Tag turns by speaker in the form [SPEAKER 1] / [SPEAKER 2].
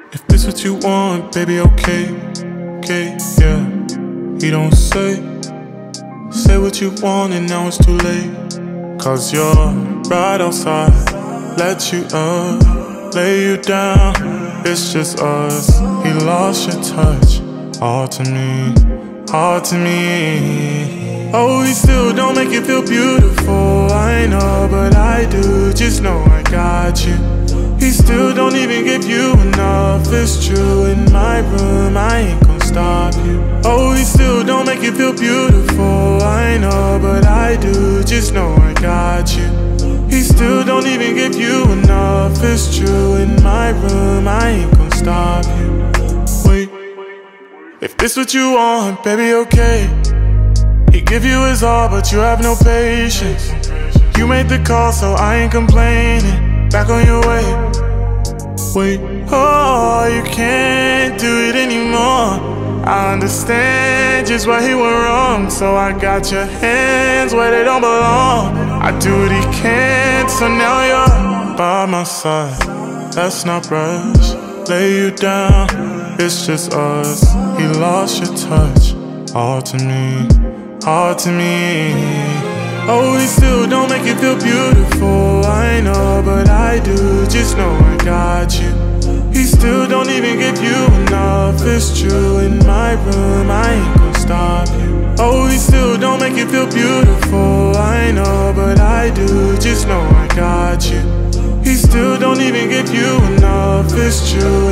[SPEAKER 1] If this what you want, baby, okay, yeah. He don't say what you want and now it's too late. 'Cause you're right outside, let you up, lay you down. It's just us, he lost your touch. Hard to me, hard to me. Oh, he still don't make you feel beautiful, I know, but I do. Just know I got you. He still don't even give you enough, it's true. In my room, I ain't gon' stop you. Oh, he still don't make you feel beautiful, I know, but I do. Just know I got you. He still don't even give you enough, it's true. In my room, I ain't gon' stop you. Wait, if this what you want, baby, okay. He give you his all, but you have no patience. You made the call, so I ain't complaining. Back on your way. Wait, oh, you can't do it anymore. I understand just why he went wrong, so I got your hands where they don't belong. I do what he can, so now you're by my side. Let's not rush, lay you down. It's just us, he lost your touch. Hard to me, hard to me. Oh, he still don't make you feel beautiful, I know, but I do. Just know I got you. He still don't even give you enough, it's true. In my room, I ain't gon' stop you. Oh, he still don't make you feel beautiful, I know, but I do. Just know I got you. He still don't even give you enough, it's true.